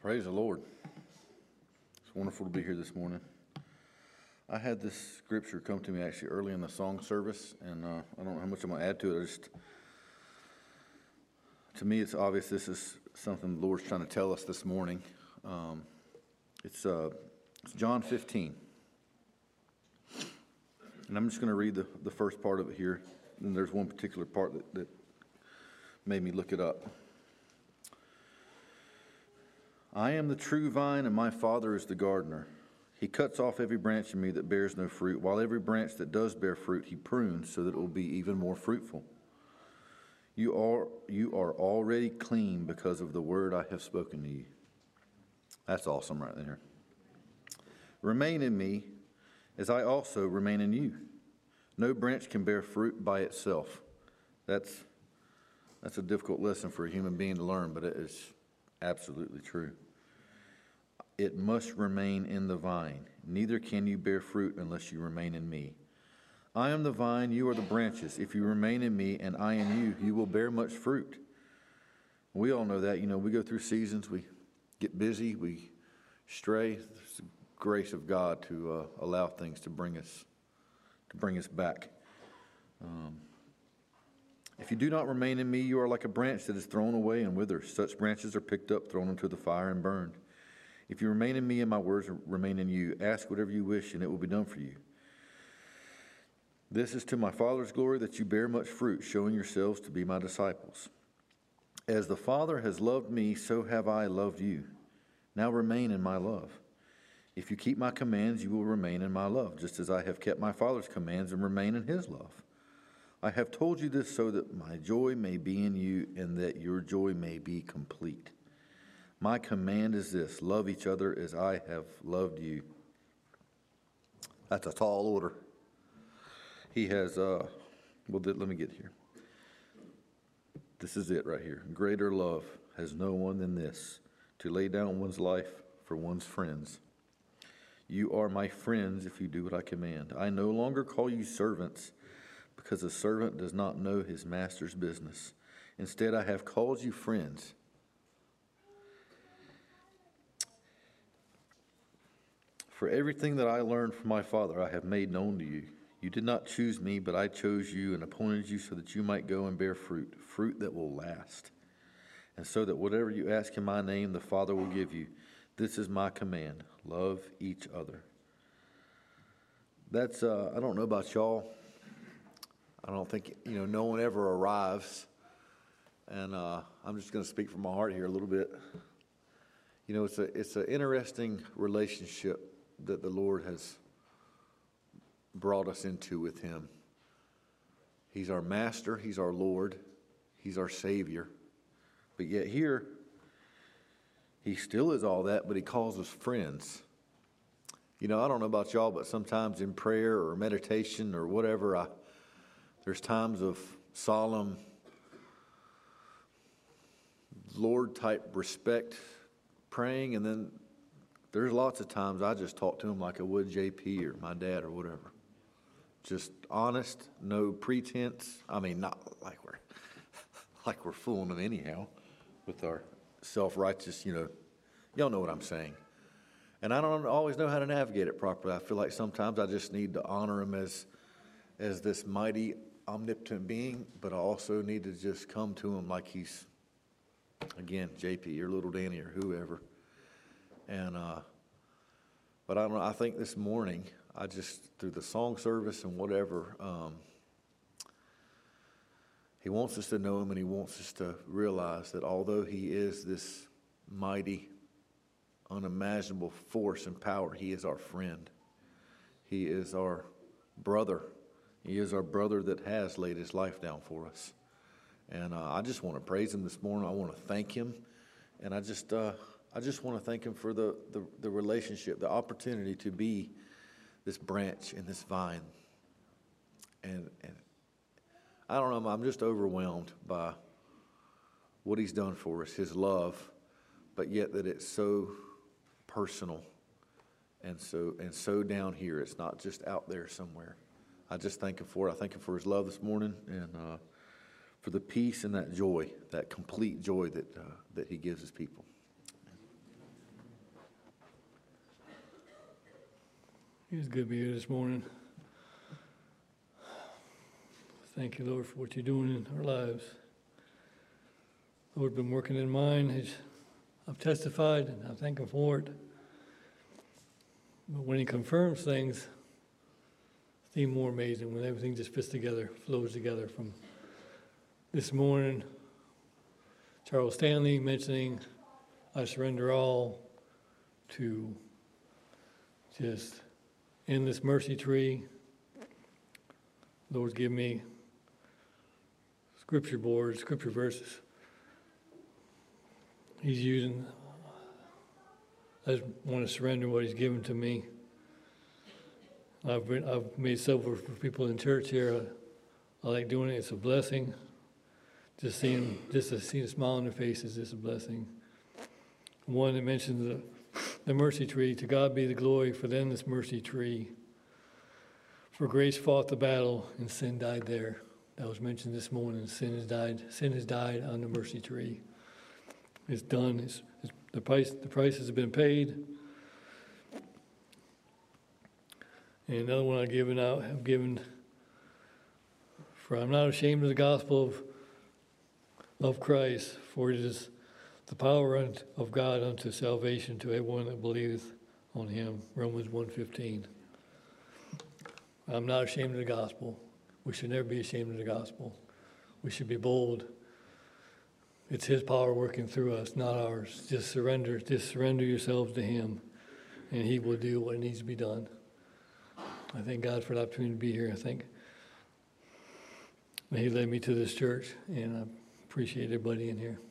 Praise the Lord. It's wonderful to be here this morning. I had this scripture come to me actually early in the song service, and I don't know how much I'm going to add to it. To me, it's obvious this is something the Lord's trying to tell us this morning. It's John 15. And I'm just going to read the first part of it here. And there's one particular part that made me look it up. I am the true vine, and my Father is the gardener. He cuts off every branch in me that bears no fruit, while every branch that does bear fruit he prunes so that it will be even more fruitful. You are already clean because of the word I have spoken to you. That's awesome right there. Remain in me as I also remain in you. No branch can bear fruit by itself. That's a difficult lesson for a human being to learn, but it is absolutely true. It must remain in the vine. Neither can you bear fruit unless you remain in me. I am the vine, you are the branches. If you remain in me and I in you, you will bear much fruit. We all know that. We go through seasons, we get busy, we stray. It's the grace of God to allow things to bring us back. If you do not remain in me, you are like a branch that is thrown away and withers. Such branches are picked up, thrown into the fire, and burned. If you remain in me and my words remain in you, ask whatever you wish, and it will be done for you. This is to my Father's glory that you bear much fruit, showing yourselves to be my disciples. As the Father has loved me, so have I loved you. Now remain in my love. If you keep my commands, you will remain in my love, just as I have kept my Father's commands and remain in his love. I have told you this so that my joy may be in you and that your joy may be complete. My command is this: love each other as I have loved you. That's a tall order. He has, let me get here. This is it right here. Greater love has no one than this, to lay down one's life for one's friends. You are my friends if you do what I command. I no longer call you servants, because a servant does not know his master's business. Instead, I have called you friends. For everything that I learned from my Father, I have made known to you. You did not choose me, but I chose you and appointed you so that you might go and bear fruit that will last. And so that whatever you ask in my name, the Father will give you. This is my command: love each other. That's, I don't know about y'all. I don't think, no one ever arrives. And I'm just going to speak from my heart here a little bit. It's an interesting relationship that the Lord has brought us into with him. He's our master. He's our Lord. He's our Savior. But yet here, he still is all that, but he calls us friends. I don't know about y'all, but sometimes in prayer or meditation or whatever, there's times of solemn Lord-type respect praying, and then there's lots of times I just talk to him like I would JP or my dad or whatever. Just honest, no pretense. I mean, not like we're fooling them anyhow with our self-righteous, y'all know what I'm saying. And I don't always know how to navigate it properly. I feel like sometimes I just need to honor him as this mighty, omnipotent being, but I also need to just come to him like he's, again, JP or little Danny or whoever. And but I don't know. I think this morning, I just, through the song service and whatever, he wants us to know him, and he wants us to realize that although he is this mighty, unimaginable force and power, he is our friend. He is our brother. He is our brother that has laid his life down for us. And I just want to praise him this morning. I want to thank him. And I just want to thank him for the relationship, the opportunity to be this branch in this vine. And I don't know, I'm just overwhelmed by what he's done for us, his love, but yet that it's so personal and so down here. It's not just out there somewhere. I just thank him for it. I thank him for his love this morning, and for the peace and that joy, that complete joy that he gives his people. It's good to be here this morning. Thank you, Lord, for what you're doing in our lives. Lord, been working in mine as I've testified, and I thank Him for it. But when He confirms things, it's even more amazing when everything just fits together, flows together. From this morning, Charles Stanley mentioning, I surrender all, to just endless mercy tree. Lord, give me scripture boards, scripture verses. He's using, I just want to surrender what He's given to me. I've made several for people in church here. I like doing it. It's a blessing. Just to see a smile on their faces is a blessing. One that mentions the mercy tree. To God be the glory for then this mercy tree. For grace fought the battle and sin died there. That was mentioned this morning. Sin has died on the mercy tree. It's done. The price has been paid. And another one I've given, for I'm not ashamed of the gospel of Christ, for it is the power of God unto salvation to everyone that believeth on Him. Romans 1:15. I'm not ashamed of the gospel. We should never be ashamed of the gospel. We should be bold. It's His power working through us, not ours. Just surrender yourselves to Him, and He will do what needs to be done. I thank God for the opportunity to be here. I think He led me to this church, and I appreciate everybody in here.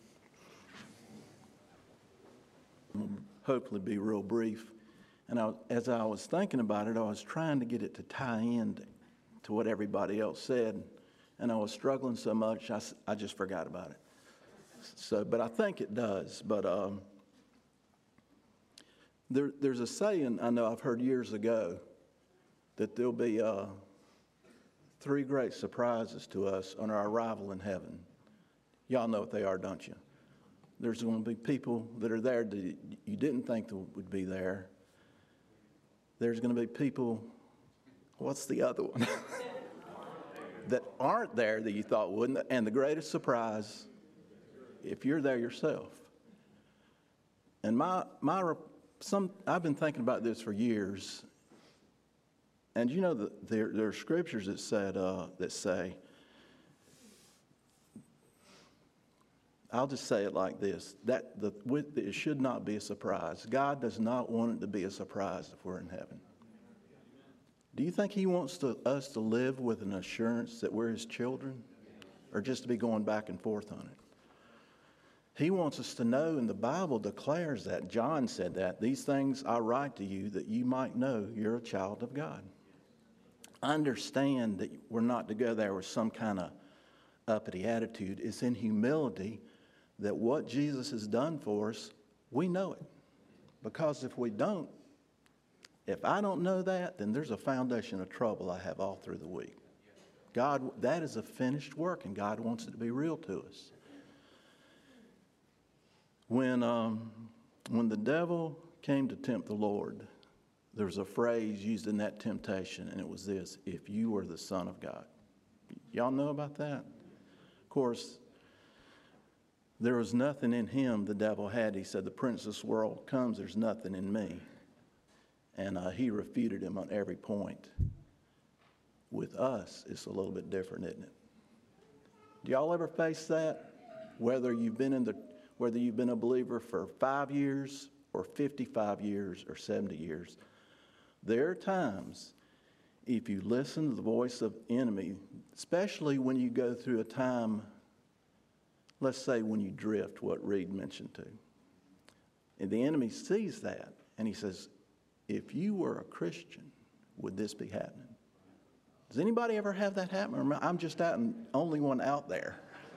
Hopefully be real brief. And as I was thinking about it, I was trying to get it to tie in to what everybody else said, and I was struggling so much, I just forgot about it. So, but I think it does. But there's a saying I know I've heard years ago that there'll be 3 great surprises to us on our arrival in heaven. Y'all know what they are, don't you? There's going to be people that are there that you didn't think that would be there. There's going to be people, what's the other one? that aren't there that you thought wouldn't. And the greatest surprise, if you're there yourself. And I've been thinking about this for years. And you know that there are scriptures that say, I'll just say it like this, it should not be a surprise. God does not want it to be a surprise if we're in heaven. Do you think He wants us to live with an assurance that we're His children, or just to be going back and forth on it? He wants us to know, and the Bible declares that. John said that. These things I write to you that you might know you're a child of God. Understand that we're not to go there with some kind of uppity attitude. It's in humility that what Jesus has done for us, we know it. Because if I don't know that, then there's a foundation of trouble I have all through the week. God, that is a finished work, and God wants it to be real to us. When the devil came to tempt the Lord, there was a phrase used in that temptation, and it was this: if you were the Son of God. Y'all know about that? Of course, there was nothing in him the devil had. He said, the prince of this world comes, there's nothing in me. And he refuted him on every point. With us, it's a little bit different, isn't it? Do y'all ever face that? Whether you've been a believer for 5 years or 55 years or 70 years, there are times, if you listen to the voice of the enemy, especially when you go through a time, let's say when you drift, what Reed mentioned too. And the enemy sees that, and he says, if you were a Christian, would this be happening? Does anybody ever have that happen? Or I'm just the only one out there.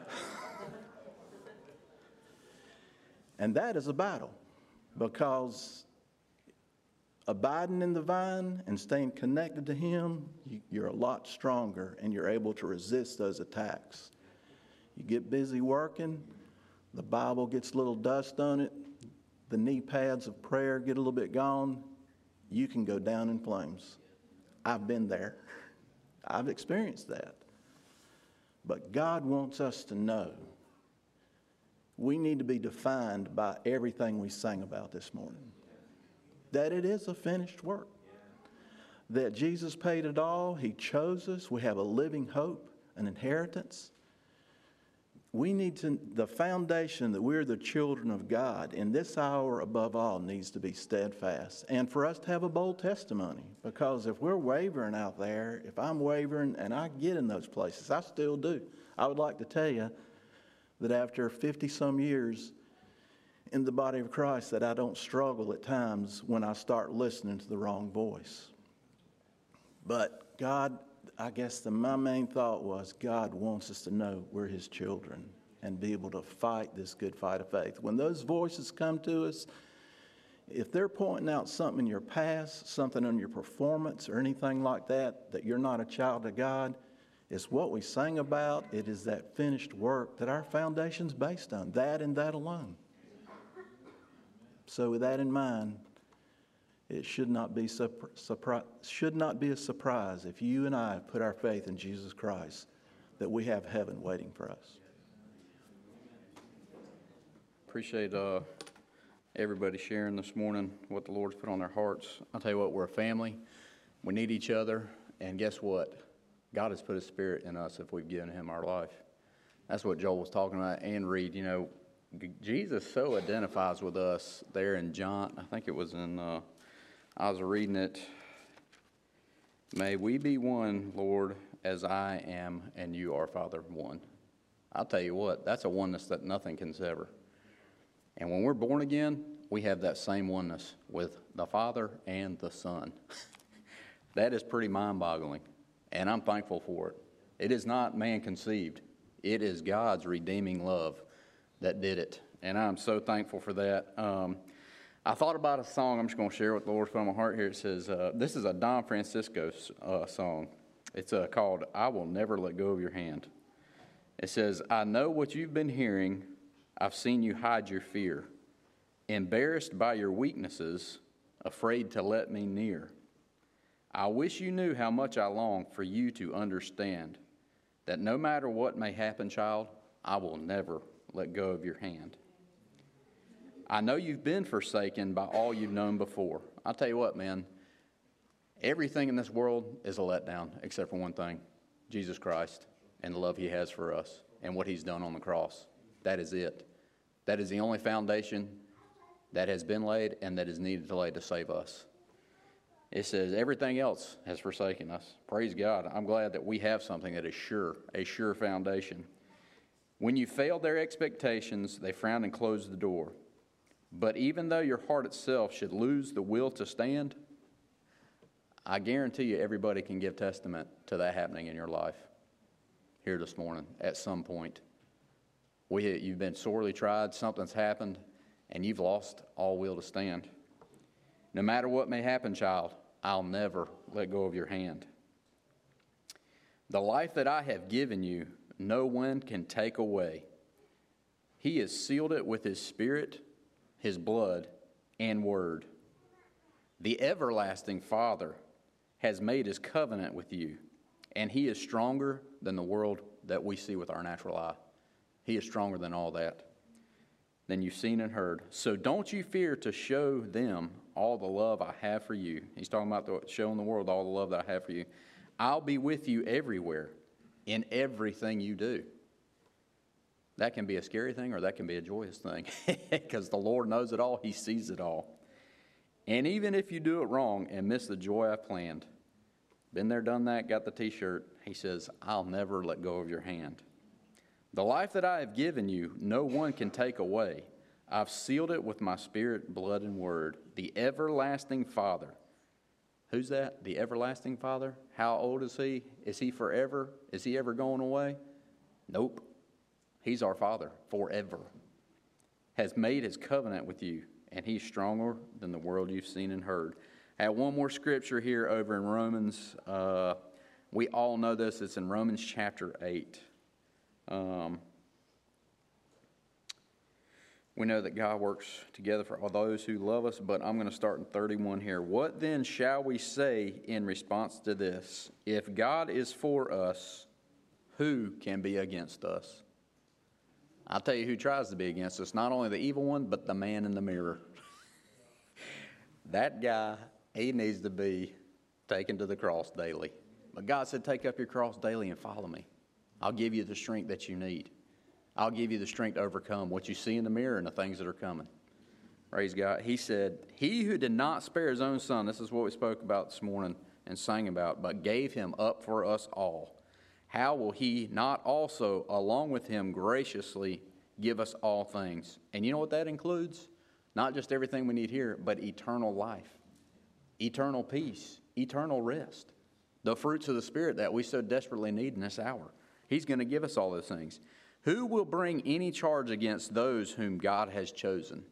And that is a battle, because abiding in the vine and staying connected to Him, you're a lot stronger, and you're able to resist those attacks. You get busy working, the Bible gets a little dust on it, the knee pads of prayer get a little bit gone, you can go down in flames. I've been there. I've experienced that. But God wants us to know we need to be defined by everything we sang about this morning. That it is a finished work. That Jesus paid it all. He chose us. We have a living hope, an inheritance. We need to, the foundation that we're the children of God in this hour above all needs to be steadfast. And for us to have a bold testimony. Because if we're wavering out there, if I'm wavering and I get in those places, I still do. I would like to tell you that after 50 some years in the body of Christ that I don't struggle at times when I start listening to the wrong voice. But God, I guess my main thought was God wants us to know we're His children and be able to fight this good fight of faith. When those voices come to us, if they're pointing out something in your past, something on your performance or anything like that, that you're not a child of God, it's what we sang about. It is that finished work that our foundation's based on, that and that alone. So with that in mind, it should not be a surprise if you and I put our faith in Jesus Christ that we have heaven waiting for us. Appreciate everybody sharing this morning what the Lord's put on their hearts. I'll tell you what, we're a family. We need each other. And guess what? God has put His Spirit in us if we've given Him our life. That's what Joel was talking about. And Reed, you know, Jesus so identifies with us there in John. I think it was in... I was reading it. May we be one, Lord, as I am and you are, Father, one. I'll tell you what, that's a oneness that nothing can sever. And when we're born again, we have that same oneness with the Father and the Son. That is pretty mind-boggling, and I'm thankful for it. It is not man-conceived. It is God's redeeming love that did it, and I'm so thankful for that. I thought about a song I'm just going to share what the Lord's put on my heart here. It says, this is a Don Francisco song. It's called, I Will Never Let Go of Your Hand. It says, I know what you've been hearing. I've seen you hide your fear. Embarrassed by your weaknesses, afraid to let me near. I wish you knew how much I long for you to understand that no matter what may happen, child, I will never let go of your hand. I know you've been forsaken by all you've known before. I'll tell you what, man, everything in this world is a letdown except for one thing, Jesus Christ and the love He has for us and what He's done on the cross. That is it. That is the only foundation that has been laid and that is needed to lay to save us. It says everything else has forsaken us. Praise God. I'm glad that we have something that is sure, a sure foundation. When you failed their expectations, they frowned and closed the door. But even though your heart itself should lose the will to stand, I guarantee you everybody can give testament to that happening in your life here this morning at some point. You've been sorely tried, something's happened, and you've lost all will to stand. No matter what may happen, child, I'll never let go of your hand. The life that I have given you, no one can take away. He has sealed it with His Spirit, His blood, and word. The everlasting Father has made His covenant with you, and He is stronger than the world that we see with our natural eye. He is stronger than all that, than you've seen and heard. So don't you fear to show them all the love I have for you. He's talking about showing the world all the love that I have for you. I'll be with you everywhere, in everything you do. That can be a scary thing or that can be a joyous thing because the Lord knows it all. He sees it all. And even if you do it wrong and miss the joy I planned, been there, done that, got the t-shirt, He says, I'll never let go of your hand. The life that I have given you, no one can take away. I've sealed it with my Spirit, blood, and word. The everlasting Father. Who's that? The everlasting Father? How old is He? Is He forever? Is He ever going away? Nope. He's our Father forever. Has made His covenant with you, and He's stronger than the world you've seen and heard. I have one more scripture here over in Romans. We all know this. It's in Romans chapter 8. We know that God works together for all those who love us, but I'm going to start in 31 here. What then shall we say in response to this? If God is for us, who can be against us? I'll tell you who tries to be against us, not only the evil one, but the man in the mirror. That guy, he needs to be taken to the cross daily. But God said, take up your cross daily and follow me. I'll give you the strength that you need. I'll give you the strength to overcome what you see in the mirror and the things that are coming. Praise God. He said, he who did not spare his own son, this is what we spoke about this morning and sang about, but gave him up for us all, how will he not also, along with him, graciously give us all things? And you know what that includes? Not just everything we need here, but eternal life, eternal peace, eternal rest, the fruits of the Spirit that we so desperately need in this hour. He's going to give us all those things. Who will bring any charge against those whom God has chosen?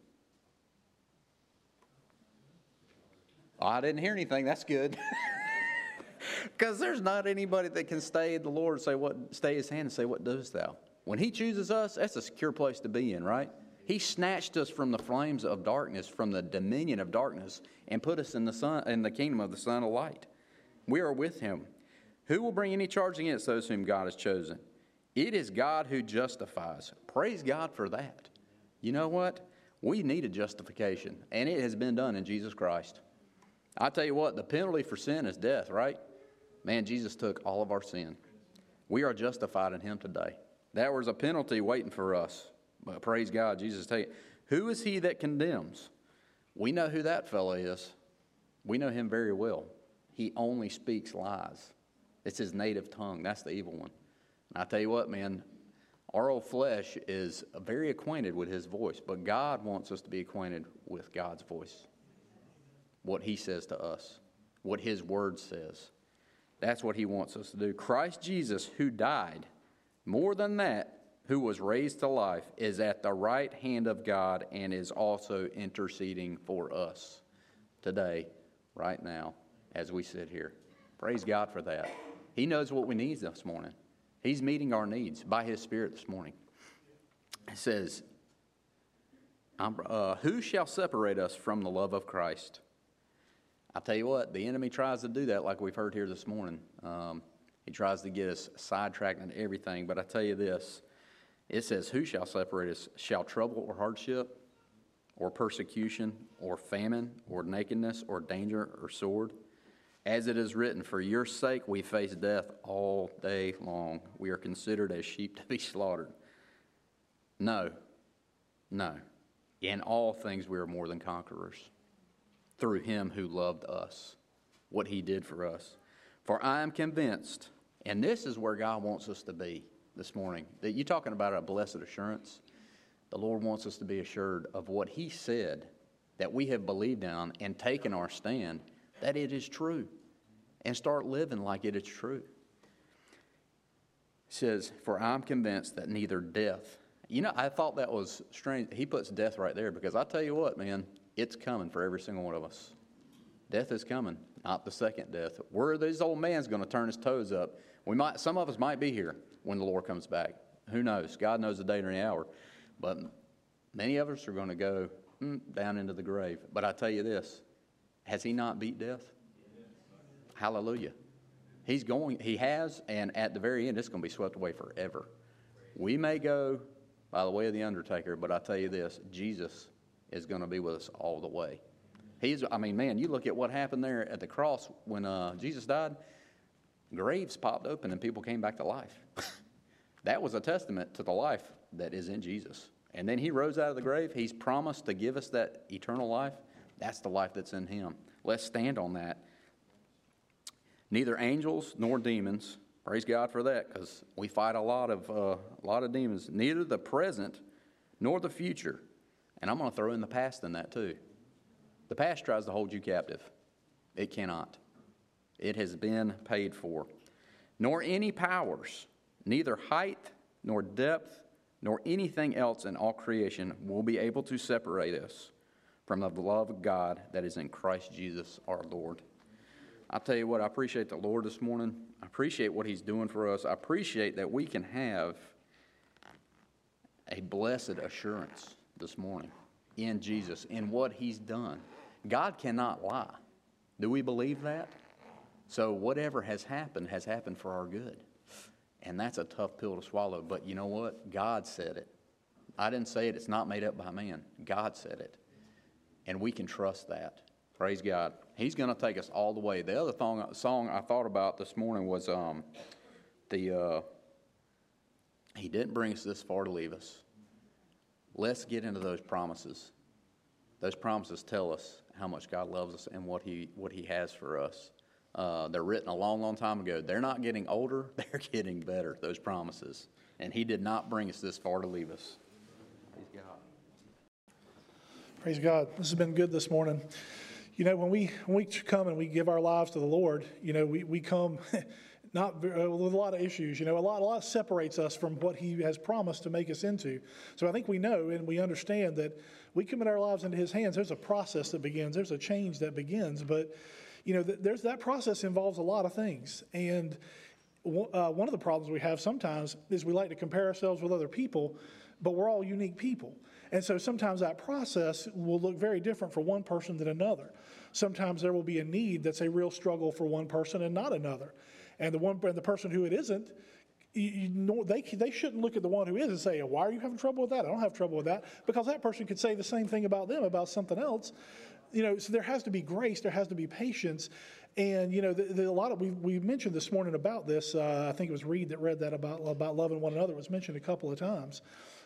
Oh, I didn't hear anything. That's good. Because there's not anybody that can stay the Lord and stay his hand and say, what doest thou? When he chooses us, that's a secure place to be in, right? He snatched us from the flames of darkness, from the dominion of darkness, and put us in the kingdom of the Son of light. We are with him. Who will bring any charge against those whom God has chosen? It is God who justifies. Praise God for that. You know what? We need a justification, and it has been done in Jesus Christ. I tell you what, the penalty for sin is death, right? Man, Jesus took all of our sin. We are justified in him today. That was a penalty waiting for us. But praise God, Jesus take it. Who is he that condemns? We know who that fellow is. We know him very well. He only speaks lies. It's his native tongue. That's the evil one. And I tell you what, man, our old flesh is very acquainted with his voice, but God wants us to be acquainted with God's voice. What he says to us, what his word says. That's what he wants us to do. Christ Jesus, who died, more than that, who was raised to life, is at the right hand of God and is also interceding for us today, right now, as we sit here. Praise God for that. He knows what we need this morning. He's meeting our needs by his Spirit this morning. It says, who shall separate us from the love of Christ? I'll tell you what, the enemy tries to do that like we've heard here this morning. He tries to get us sidetracked into everything. But I tell you this, it says, who shall separate us? Shall trouble or hardship or persecution or famine or nakedness or danger or sword? As it is written, for your sake we face death all day long. We are considered as sheep to be slaughtered. No. In all things we are more than conquerors through him who loved us, what he did for us. For I am convinced, and this is where God wants us to be this morning, that you're talking about a blessed assurance. The Lord wants us to be assured of what he said, that we have believed on and taken our stand, that it is true, and start living like it is true. It says, for I'm convinced that neither death, I thought that was strange. He puts death right there because I tell you what, man, it's coming for every single one of us. Death is coming, not the second death. Where this old man's going to turn his toes up. Some of us might be here when the Lord comes back. Who knows? God knows the day and the hour. But many of us are going to go down into the grave. But I tell you this, has he not beat death? Hallelujah. He has, and at the very end, it's going to be swept away forever. We may go by the way of the undertaker, but I tell you this, Jesus is going to be with us all the way. You look at what happened there at the cross when Jesus died, graves popped open and people came back to life. That was a testament to the life that is in Jesus. And then he rose out of the grave. He's promised to give us that eternal life. That's the life that's in him. Let's stand on that. Neither angels nor demons, praise God for that, because we fight a lot of demons. Neither the present nor the future. And I'm going to throw in the past in that too. The past tries to hold you captive. It cannot. It has been paid for. Nor any powers, neither height nor depth nor anything else in all creation will be able to separate us from the love of God that is in Christ Jesus our Lord. I'll tell you what, I appreciate the Lord this morning. I appreciate what he's doing for us. I appreciate that we can have a blessed assurance this morning in Jesus, in what he's done. God cannot lie. Do we believe that? So whatever has happened for our good. And that's a tough pill to swallow. But you know what? God said it. I didn't say it. It's not made up by man. God said it. And we can trust that. Praise God. He's going to take us all the way. The other song I thought about this morning was He didn't bring us this far to leave us. Let's get into those promises. Those promises tell us how much God loves us and what He has for us. They're written a long, long time ago. They're not getting older. They're getting better, those promises. And He did not bring us this far to leave us. Praise God. Praise God. This has been good this morning. You know, when we come and we give our lives to the Lord, you know, we come not with a lot of issues. You know, a lot separates us from what He has promised to make us into. So I think we know and we understand that we commit our lives into His hands. There's a process that begins. There's a change that begins. But, you know, there's that process involves a lot of things. And one of the problems we have sometimes is we like to compare ourselves with other people, but we're all unique people. And so sometimes that process will look very different for one person than another. Sometimes there will be a need that's a real struggle for one person and not another. And the person who it isn't, they shouldn't look at the one who is and say, why are you having trouble with that? I don't have trouble with that. Because that person could say the same thing about them, about something else. You know, so there has to be grace, there has to be patience. And, you know, we mentioned this morning about this. I think it was Reed that read that about loving one another. It was mentioned a couple of times.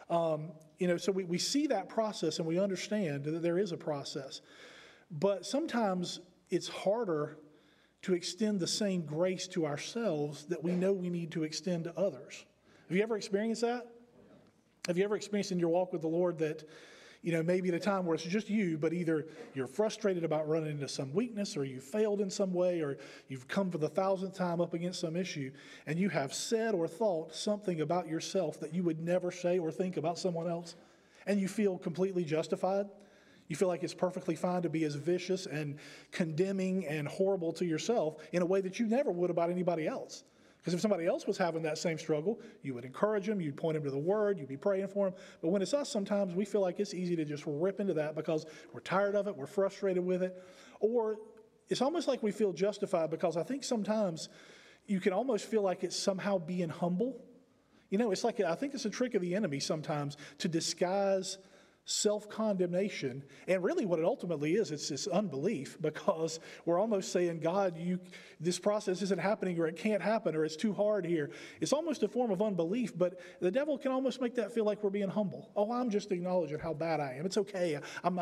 You know, so we see that process and we understand that there is a process. But sometimes it's harder to extend the same grace to ourselves that we know we need to extend to others. Have you ever experienced that? Have you ever experienced in your walk with the Lord that, you know, maybe at a time where it's just you, but either you're frustrated about running into some weakness, or you failed in some way, or you've come for the 1,000th time up against some issue, and you have said or thought something about yourself that you would never say or think about someone else, and you feel completely justified? You feel like it's perfectly fine to be as vicious and condemning and horrible to yourself in a way that you never would about anybody else. Because if somebody else was having that same struggle, you would encourage them, you'd point them to the Word, you'd be praying for them. But when it's us, sometimes we feel like it's easy to just rip into that because we're tired of it, we're frustrated with it. Or it's almost like we feel justified because I think sometimes you can almost feel like it's somehow being humble. You know, it's like, I think it's a trick of the enemy sometimes to disguise self-condemnation. And really what it ultimately is, it's this unbelief, because we're almost saying, God, this process isn't happening, or it can't happen, or it's too hard here. It's almost a form of unbelief, but the devil can almost make that feel like we're being humble. Oh, I'm just acknowledging how bad I am. It's okay. I'm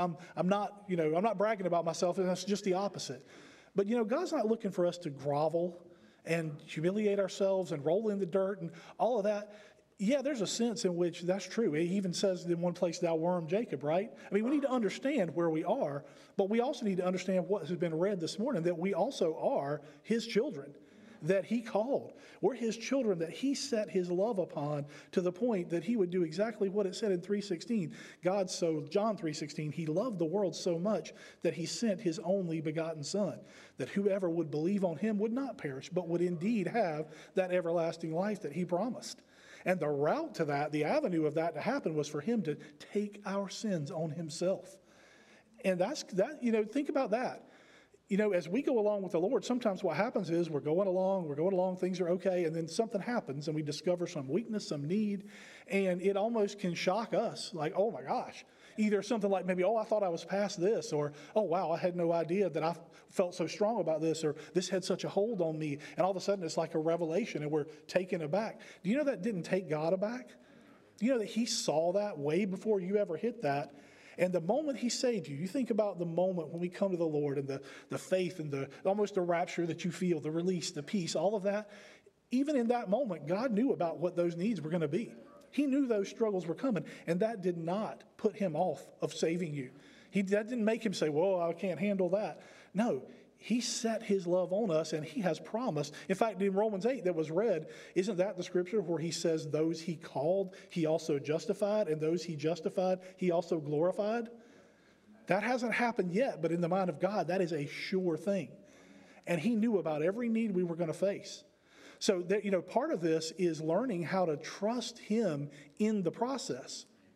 not bragging about myself, and that's just the opposite. But, you know, God's not looking for us to grovel and humiliate ourselves and roll in the dirt and all of that. Yeah, there's a sense in which that's true. He even says in one place, thou worm Jacob, right? I mean, we need to understand where we are, but we also need to understand what has been read this morning, that we also are His children, that He called. We're His children, that He set His love upon to the point that He would do exactly what it said in 3:16. John 3:16, He loved the world so much that He sent His only begotten Son, that whoever would believe on Him would not perish, but would indeed have that everlasting life that He promised. And the route to that, the avenue of that to happen, was for Him to take our sins on Himself. And think about that. You know, as we go along with the Lord, sometimes what happens is we're going along, things are okay, and then something happens and we discover some weakness, some need, and it almost can shock us, like, oh my gosh. Either something like maybe, I thought I was past this, or, oh wow, I had no idea that I felt so strong about this, or this had such a hold on me, and all of a sudden it's like a revelation and we're taken aback. Do you know that didn't take God aback? Do you know that He saw that way before you ever hit that? And the moment He saved you, you think about the moment when we come to the Lord and the faith and almost the rapture that you feel, the release, the peace, all of that. Even in that moment, God knew about what those needs were going to be. He knew those struggles were coming, and that did not put Him off of saving you. That didn't make Him say, well, I can't handle that. No, He set His love on us, and He has promised. In fact, in Romans 8 that was read, isn't that the scripture where He says those He called, He also justified, and those He justified, He also glorified? That hasn't happened yet, but in the mind of God, that is a sure thing. And He knew about every need we were going to face. So, part of this is learning how to trust Him in the process.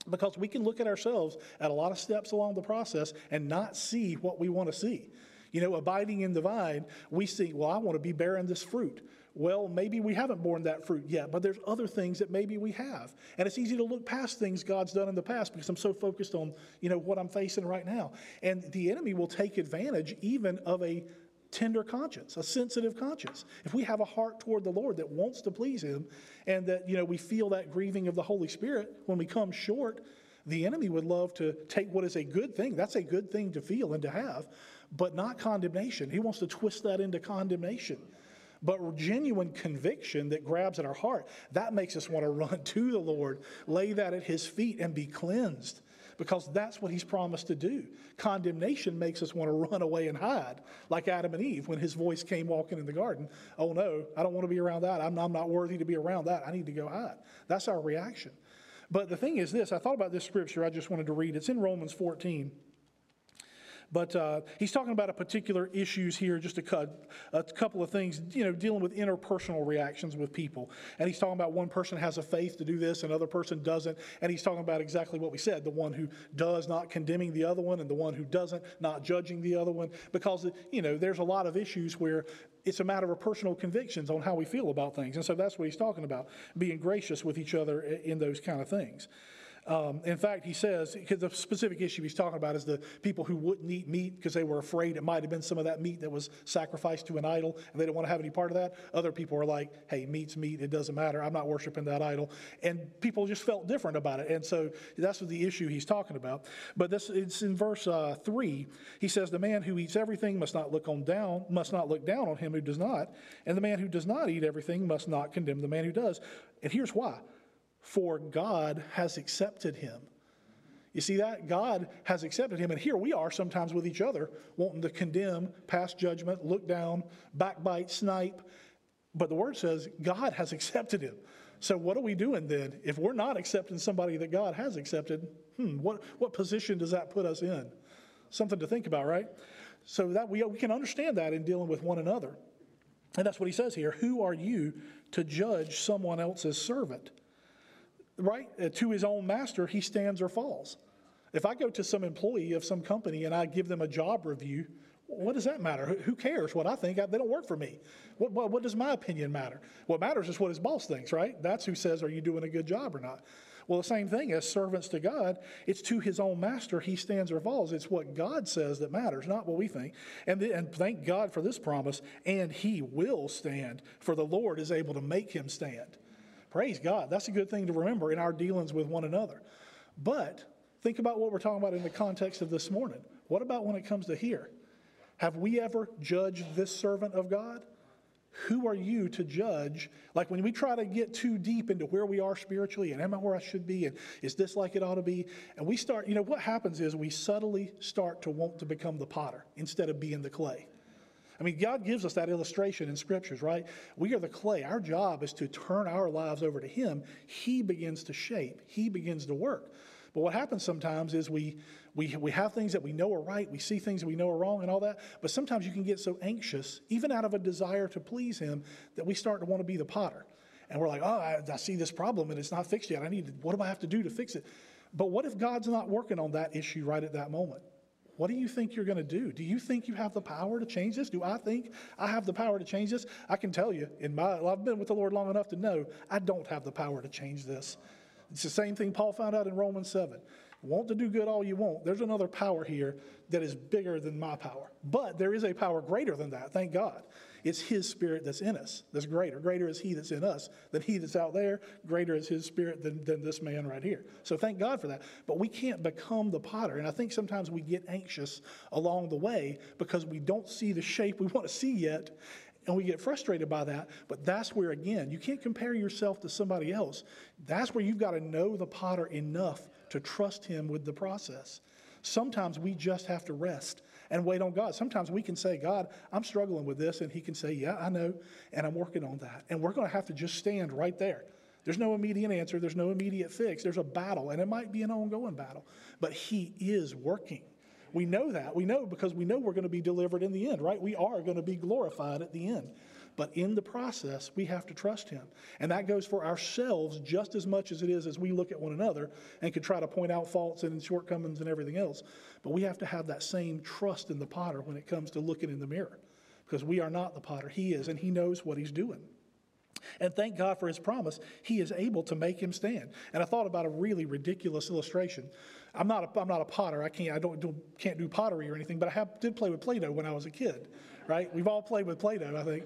Because we can look at ourselves at a lot of steps along the process and not see what we want to see. You know, abiding in the vine, we see, well, I want to be bearing this fruit. Well, maybe we haven't borne that fruit yet, but there's other things that maybe we have. And it's easy to look past things God's done in the past because I'm so focused on, you know, what I'm facing right now. And the enemy will take advantage even of a tender conscience, a sensitive conscience. If we have a heart toward the Lord that wants to please him, and that, you know, we feel that grieving of the Holy Spirit when we come short, the enemy would love to take what is a good thing. That's a good thing to feel and to have, but not condemnation. He wants to twist that into condemnation. But genuine conviction that grabs at our heart, that makes us want to run to the Lord, lay that at his feet and be cleansed, because that's what he's promised to do. Condemnation makes us want to run away and hide, like Adam and Eve when his voice came walking in the garden. Oh no, I don't want to be around that. I'm not worthy to be around that. I need to go hide. That's our reaction. But the thing is this, I thought about this scripture I just wanted to read. It's in Romans 14. But he's talking about a particular issues here, just a couple of things, you know, dealing with interpersonal reactions with people. And he's talking about one person has a faith to do this, another person doesn't. And he's talking about exactly what we said, the one who does not condemning the other one, and the one who doesn't not judging the other one. Because, you know, there's a lot of issues where it's a matter of personal convictions on how we feel about things. And so that's what he's talking about, being gracious with each other in those kind of things. In fact, he says, because the specific issue he's talking about is the people who wouldn't eat meat because they were afraid it might have been some of that meat that was sacrificed to an idol, and they didn't want to have any part of that. Other people are like, hey, meat's meat, it doesn't matter, I'm not worshiping that idol. And people just felt different about it. And so that's what the issue he's talking about. But it's in verse 3, he says, the man who eats everything must not look down on him who does not, and the man who does not eat everything must not condemn the man who does. And here's why. For God has accepted him. You see that? God has accepted him. And here we are sometimes with each other, wanting to condemn, pass judgment, look down, backbite, snipe. But the word says God has accepted him. So what are we doing then? If we're not accepting somebody that God has accepted, what position does that put us in? Something to think about, right? So that we can understand that in dealing with one another. And that's what he says here. Who are you to judge someone else's servant? Right? To his own master, he stands or falls. If I go to some employee of some company and I give them a job review, what does that matter? Who cares what I think? They don't work for me. What does my opinion matter? What matters is what his boss thinks, right? That's who says, are you doing a good job or not? Well, the same thing as servants to God, it's to his own master he stands or falls. It's what God says that matters, not what we think. And thank God for this promise, and he will stand, for the Lord is able to make him stand. Praise God. That's a good thing to remember in our dealings with one another. But think about what we're talking about in the context of this morning. What about when it comes to here? Have we ever judged this servant of God? Who are you to judge? Like when we try to get too deep into where we are spiritually and am I where I should be and is this like it ought to be? And we start, what happens is we subtly start to want to become the potter instead of being the clay. I mean, God gives us that illustration in scriptures, right? We are the clay. Our job is to turn our lives over to him. He begins to shape. He begins to work. But what happens sometimes is we have things that we know are right. We see things that we know are wrong and all that. But sometimes you can get so anxious, even out of a desire to please him, that we start to want to be the potter. And we're like, I see this problem and it's not fixed yet. What do I have to do to fix it? But what if God's not working on that issue right at that moment? What do you think you're going to do? Do you think you have the power to change this? Do I think I have the power to change this? I can tell you, I've been with the Lord long enough to know I don't have the power to change this. It's the same thing Paul found out in Romans 7. Want to do good all you want. There's another power here that is bigger than my power. But there is a power greater than that, thank God. It's his spirit that's in us that's greater. Greater is he that's in us than he that's out there. Greater is his spirit than this man right here. So thank God for that. But we can't become the potter. And I think sometimes we get anxious along the way because we don't see the shape we want to see yet. And we get frustrated by that. But that's where, again, you can't compare yourself to somebody else. That's where you've got to know the potter enough to trust him with the process. Sometimes we just have to rest and wait on God. Sometimes we can say, God, I'm struggling with this. And he can say, yeah, I know. And I'm working on that. And we're going to have to just stand right there. There's no immediate answer. There's no immediate fix. There's a battle. And it might be an ongoing battle. But he is working. We know that. We know because we know we're going to be delivered in the end, right? We are going to be glorified at the end. But in the process, we have to trust him. And that goes for ourselves just as much as it is as we look at one another and could try to point out faults and shortcomings and everything else. But we have to have that same trust in the potter when it comes to looking in the mirror, because we are not the potter. He is, and he knows what he's doing. And thank God for his promise. He is able to make him stand. And I thought about a really ridiculous illustration. I'm not a potter. I can't do pottery or anything, but I did play with Play-Doh when I was a kid, right? We've all played with Play-Doh, I think.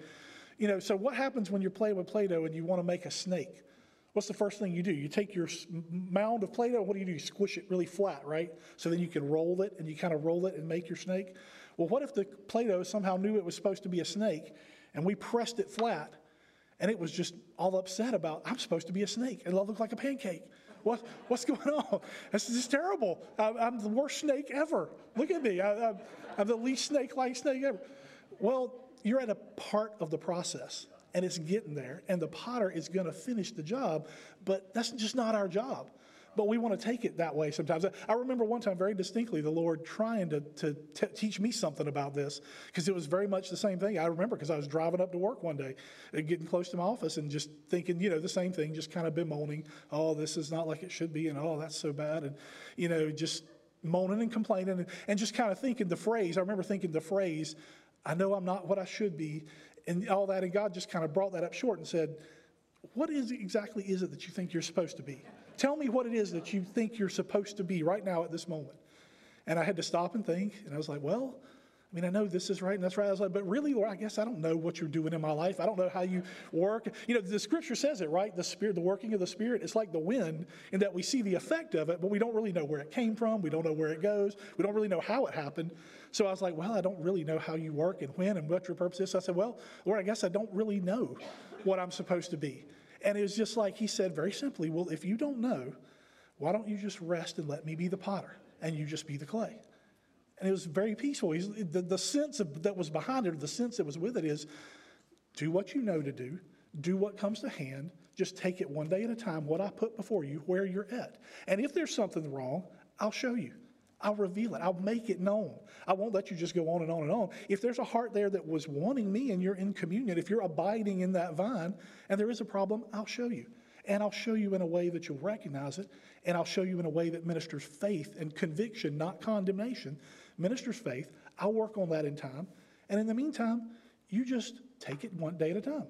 So what happens when you're playing with Play-Doh and you want to make a snake? What's the first thing you do? You take your mound of Play-Doh, what do? You squish it really flat, right? So then you can roll it, and you kind of roll it and make your snake. Well, what if the Play-Doh somehow knew it was supposed to be a snake, and we pressed it flat, and it was just all upset about, I'm supposed to be a snake, and it looked like a pancake. What's going on? This is terrible. I'm the worst snake ever. Look at me. I'm the least snake-like snake ever. Well, you're at a part of the process, and it's getting there, and the potter is going to finish the job, but that's just not our job. But we want to take it that way sometimes. I remember one time very distinctly the Lord trying to teach me something about this, because it was very much the same thing. I remember because I was driving up to work one day, getting close to my office and just thinking, the same thing, just kind of bemoaning, oh, this is not like it should be, and oh, that's so bad, and, just moaning and complaining and just kind of thinking the phrase, I remember thinking the phrase, I know I'm not what I should be, and all that, and God just kind of brought that up short and said, what exactly is it that you think you're supposed to be? Tell me what it is that you think you're supposed to be right now at this moment. And I had to stop and think, and I was like, well, I know this is right and that's right. I was like, but really, Lord, I guess I don't know what you're doing in my life. I don't know how you work. The scripture says it, right? The Spirit, the working of the Spirit, it's like the wind in that we see the effect of it, but we don't really know where it came from. We don't know where it goes. We don't really know how it happened. So I was like, well, I don't really know how you work and when and what your purpose is. So I said, well, Lord, I guess I don't really know what I'm supposed to be. And it was just like he said very simply, well, if you don't know, why don't you just rest and let me be the potter and you just be the clay? And it was very peaceful. The sense that was behind it, the sense that was with it is, do what you know to do what comes to hand, just take it one day at a time, what I put before you, where you're at. And if there's something wrong, I'll show you. I'll reveal it. I'll make it known. I won't let you just go on and on and on. If there's a heart there that was wanting me and you're in communion, if you're abiding in that vine and there is a problem, I'll show you. And I'll show you in a way that you'll recognize it. And I'll show you in a way that ministers faith and conviction, not condemnation. Ministers faith. I'll work on that in time. And in the meantime, you just take it one day at a time.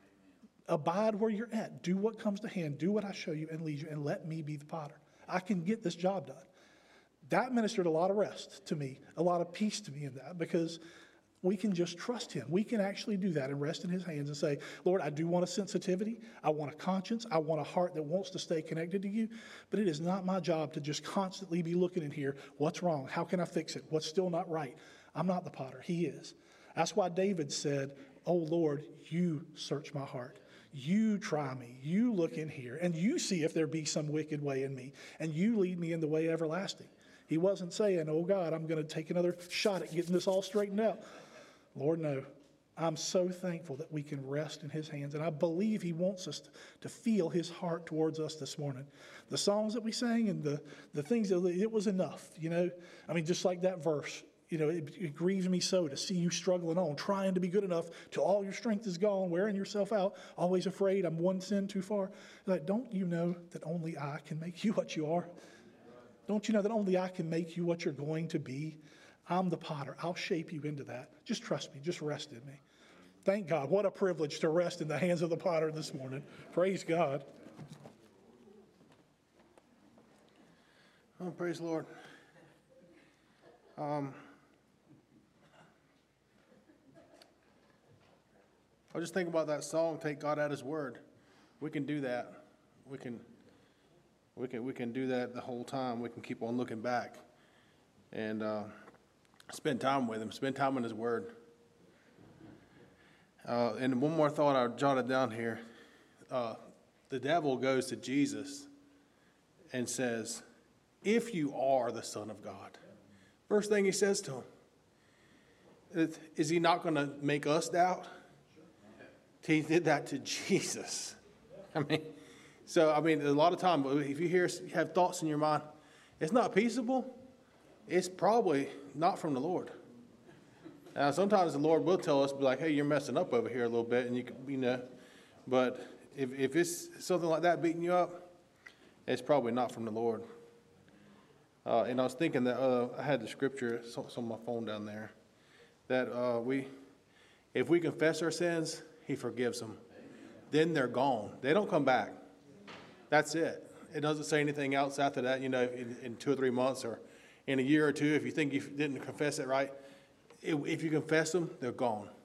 Abide where you're at. Do what comes to hand. Do what I show you and lead you. And let me be the potter. I can get this job done. That ministered a lot of rest to me, a lot of peace to me in that, because we can just trust him. We can actually do that and rest in his hands and say, Lord, I do want a sensitivity. I want a conscience. I want a heart that wants to stay connected to you. But it is not my job to just constantly be looking in here. What's wrong? How can I fix it? What's still not right? I'm not the potter. He is. That's why David said, oh, Lord, you search my heart. You try me. You look in here and you see if there be some wicked way in me and you lead me in the way everlasting. He wasn't saying, oh, God, I'm going to take another shot at getting this all straightened out. Lord, no. I'm so thankful that we can rest in his hands. And I believe he wants us to feel his heart towards us this morning. The songs that we sang and the things, it was enough, just like that verse. It grieves me so to see you struggling on, trying to be good enough till all your strength is gone, wearing yourself out, always afraid I'm one sin too far. Like, don't you know that only I can make you what you are? Don't you know that only I can make you what you're going to be? I'm the potter. I'll shape you into that. Just trust me. Just rest in me. Thank God. What a privilege to rest in the hands of the potter this morning. Praise God. Oh, praise the Lord. I was just thinking about that song, Take God at His Word. We can do that. We can do that the whole time. We can keep on looking back and spend time with Him, spend time in His Word. And one more thought I jotted down here. The devil goes to Jesus and says, if you are the Son of God. First thing he says to him, is he not going to make us doubt? He did that to Jesus. A lot of times, if you have thoughts in your mind, it's not peaceable, it's probably not from the Lord. Now, sometimes the Lord will tell us, be like, hey, you're messing up over here a little bit, and you can, but if it's something like that beating you up, it's probably not from the Lord. And I was thinking that I had the scripture, it's on my phone down there, that if we confess our sins, He forgives them. Then they're gone. They don't come back. That's it. It doesn't say anything else after that, in 2 or 3 months or in a year or two, if you think you didn't confess it right. If you confess them, they're gone.